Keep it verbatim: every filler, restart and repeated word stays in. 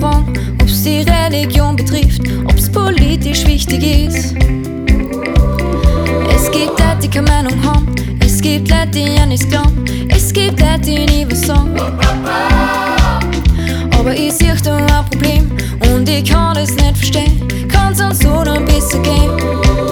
fragen, ob's die Religion betrifft, ob's politisch wichtig ist. Es gibt Leute, die keine Meinung haben, es gibt Leute, die an nichts glauben, es gibt Leute, die nie was sagen. Aber ich sehe da ein Problem und ich kann es nicht verstehen. Kann's uns so dann besser gehen?